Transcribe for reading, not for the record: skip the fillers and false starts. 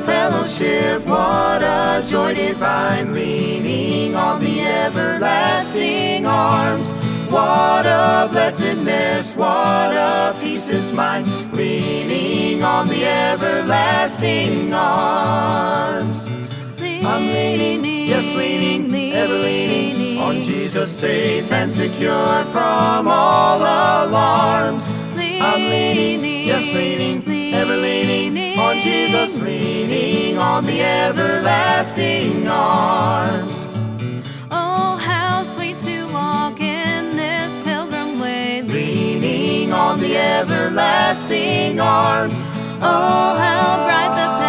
fellowship, what a joy divine, leaning on the everlasting arms. What a blessedness, what a peace is mine, leaning on the everlasting arms. I'm leaning, yes leaning, ever leaning on Jesus, safe and secure from all alarms. I'm leaning, yes leaning, ever leaning on Jesus, leaning on the everlasting arms. Oh, how sweet to walk in this pilgrim way, leaning on the everlasting arms. Oh, how bright the